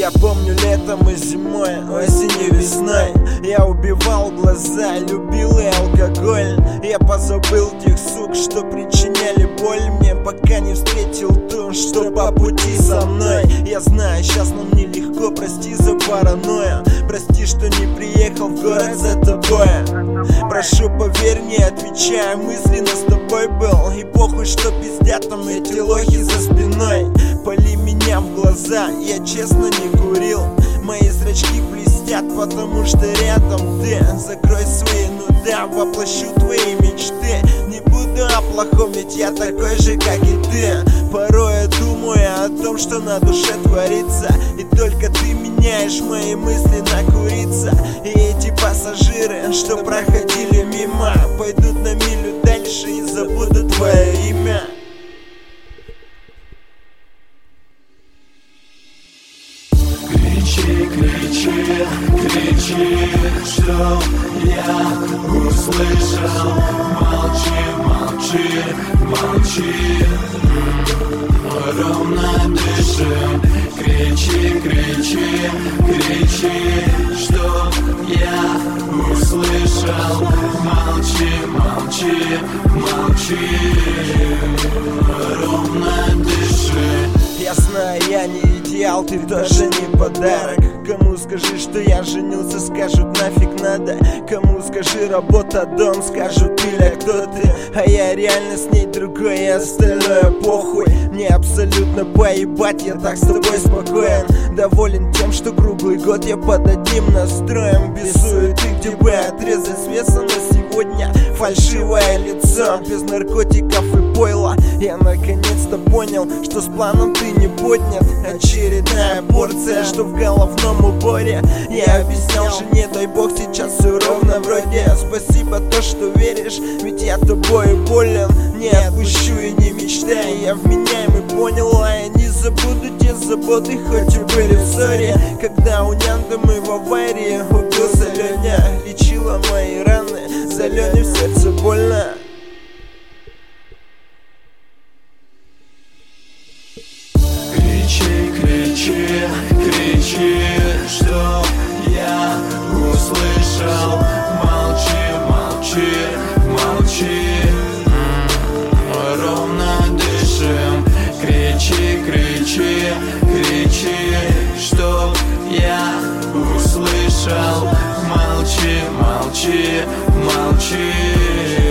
Я помню летом и зимой, осенью, весной. Я убивал глаза, любил и алкоголь. Я позабыл тех сук, что причиняли боль мне, пока не встретил ту, что по пути со мной. Я знаю, сейчас нам нелегко, прости за паранойю. Прости, что не приехал в город за тобой. Прошу, поверь, не отвечаю, мысленно с тобой был. И похуй, что пиздят там эти лохи за спиной. Пали меня в глаза, я честно не курил. Мои зрачки блестят, потому что рядом ты. Закрой свои, ну да, воплощу твои мечты. Не буду о плохом, ведь я такой же, как и ты. Порой я думаю о том, что на душе творится, и только ты меняешь мои мысли на курица. И эти пассажиры, что проходили мимо, пойдут на милю дальше и забудут твое имя. Кричи, кричи, кричи, что я услышал. Молчи, молчи, молчи, ровно дышим. Кричи, кричи, кричи, что я услышал. Молчи, молчи, молчи, ровно дыши. Я знаю, я не идеал, ты тоже не подарок. Кому скажи, что я женился, скажут нафиг надо. Кому скажи работа, дом, скажут Иля, кто ты. А я реально с ней другой, и остальное похуй. Мне абсолютно поебать, я так с тобой спокоен. Доволен тем, что круглый год я под одним настроем. Без суеты, где бы отрезать с веса на сегодня. Фальшивое лицо, без наркотиков и пойла. Я наконец-то понял, что с планом ты не поднят. Очередная порция, что в головном уборе. Я объяснял жене, дай бог, сейчас все ровно вроде. Спасибо то, что веришь, ведь я тобой болен. Не отпущу и не мечтаю, я вменяемый, понял. А я не забуду те заботы, хоть и были в ссоре. Когда у Нянды мы в аварии, убился Леня. Лечила мои раны, за Леню в сердце больно. Кричи, кричи, кричи, что я услышал. Молчи, молчи, молчи, ровно дышим. Кричи, кричи, кричи, что я услышал. Молчи, молчи, молчи.